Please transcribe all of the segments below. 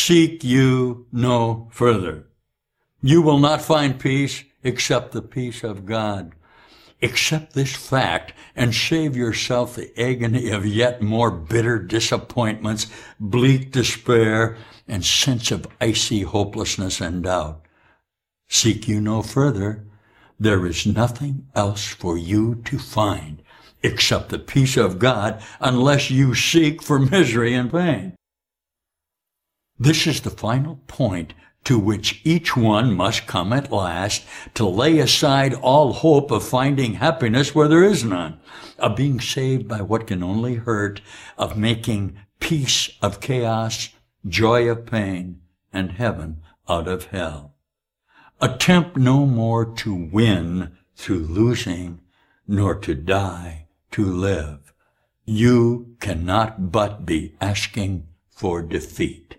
seek you no further. You will not find peace except the peace of God. Accept this fact and save yourself the agony of yet more bitter disappointments, bleak despair, and sense of icy hopelessness and doubt. Seek you no further. There is nothing else for you to find except the peace of God unless you seek for misery and pain. This is the final point to which each one must come at last, to lay aside all hope of finding happiness where there is none, of being saved by what can only hurt, of making peace of chaos, joy of pain, and heaven out of hell. Attempt no more to win through losing, nor to die to live. You cannot but be asking for defeat.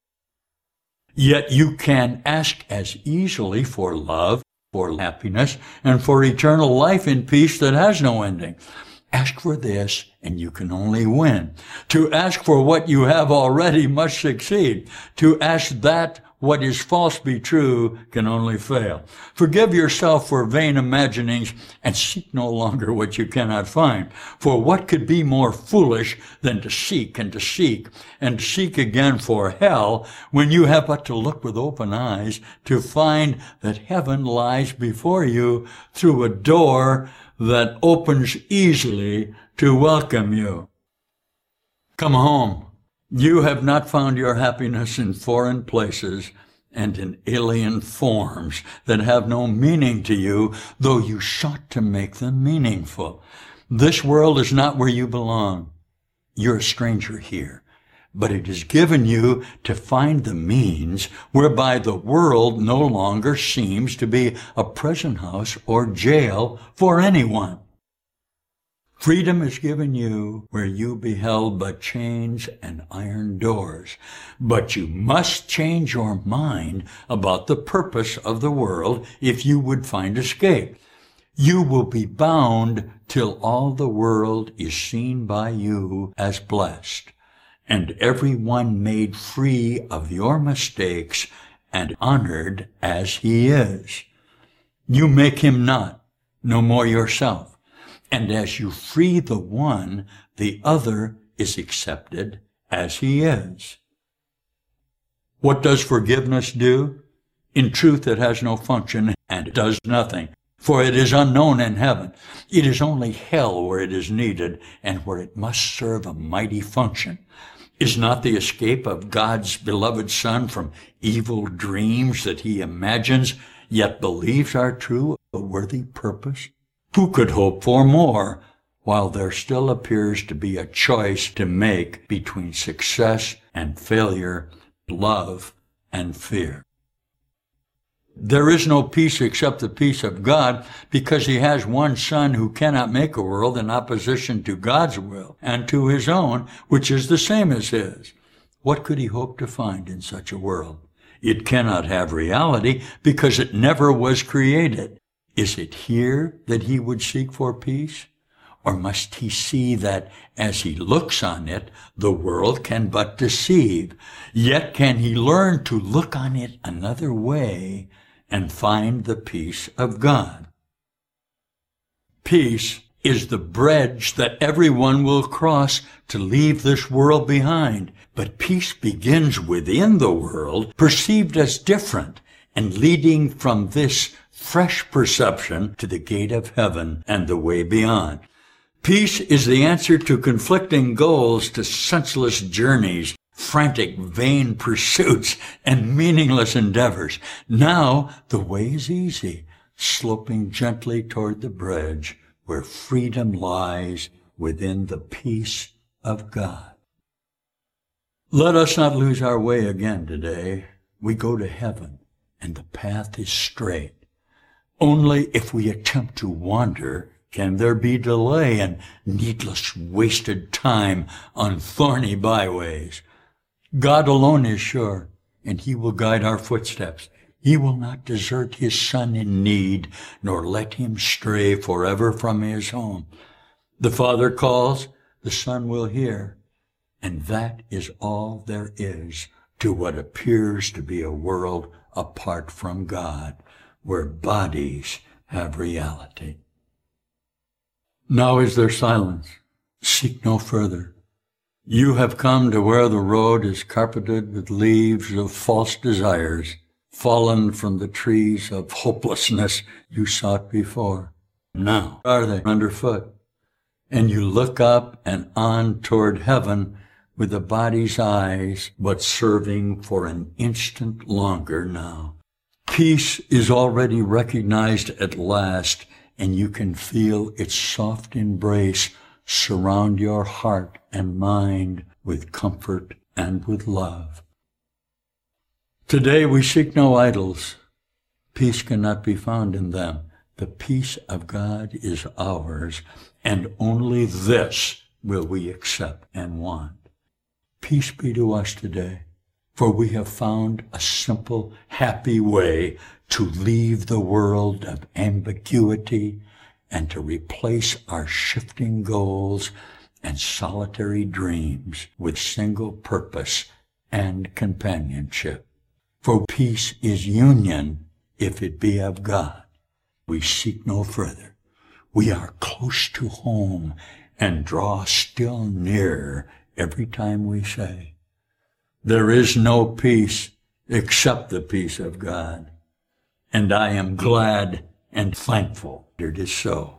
Yet you can ask as easily for love, for happiness, and for eternal life in peace that has no ending. Ask for this, and you can only win. To ask for what you have already must succeed. To ask that what is false be true can only fail. Forgive yourself for vain imaginings and seek no longer what you cannot find. For what could be more foolish than to seek and to seek and seek again for hell when you have but to look with open eyes to find that heaven lies before you through a door that opens easily to welcome you. Come home. You have not found your happiness in foreign places and in alien forms that have no meaning to you, though you sought to make them meaningful. This world is not where you belong. You're a stranger here, but it is given you to find the means whereby the world no longer seems to be a prison house or jail for anyone. Freedom is given you where you beheld but chains and iron doors. But you must change your mind about the purpose of the world if you would find escape. You will be bound till all the world is seen by you as blessed, and every one made free of your mistakes and honored as he is. You make him not, no more yourself. And as you free the one, the other is accepted as he is. What does forgiveness do? In truth, it has no function and does nothing, for it is unknown in heaven. It is only hell where it is needed and where it must serve a mighty function. Is not the escape of God's beloved Son from evil dreams that he imagines, yet believes are true, a worthy purpose? Who could hope for more, while there still appears to be a choice to make between success and failure, love and fear? There is no peace except the peace of God, because he has one Son who cannot make a world in opposition to God's will and to his own, which is the same as his. What could he hope to find in such a world? It cannot have reality because it never was created. Is it here that he would seek for peace? Or must he see that as he looks on it, the world can but deceive? Yet can he learn to look on it another way and find the peace of God? Peace is the bridge that everyone will cross to leave this world behind. But peace begins within the world, perceived as different, and leading from this fresh perception to the gate of heaven and the way beyond. Peace is the answer to conflicting goals, to senseless journeys, frantic, vain pursuits, and meaningless endeavors. Now the way is easy, sloping gently toward the bridge where freedom lies within the peace of God. Let us not lose our way again today. We go to heaven, and the path is straight. Only if we attempt to wander can there be delay and needless wasted time on thorny byways. God alone is sure, and he will guide our footsteps. He will not desert his Son in need, nor let him stray forever from his home. The Father calls, the Son will hear, and that is all there is to what appears to be a world apart from God, where bodies have reality. Now is there silence. Seek no further. You have come to where the road is carpeted with leaves of false desires, fallen from the trees of hopelessness you sought before. Now are they underfoot, and you look up and on toward heaven with the body's eyes, but serving for an instant longer now. Peace is already recognized at last, and you can feel its soft embrace surround your heart and mind with comfort and with love. Today we seek no idols. Peace cannot be found in them. The peace of God is ours, and only this will we accept and want. Peace be to us today, for we have found a simple, happy way to leave the world of ambiguity and to replace our shifting goals and solitary dreams with single purpose and companionship. For peace is union if it be of God. We seek no further. We are close to home and draw still nearer every time we say, there is no peace except the peace of God. And I am glad and thankful it is so.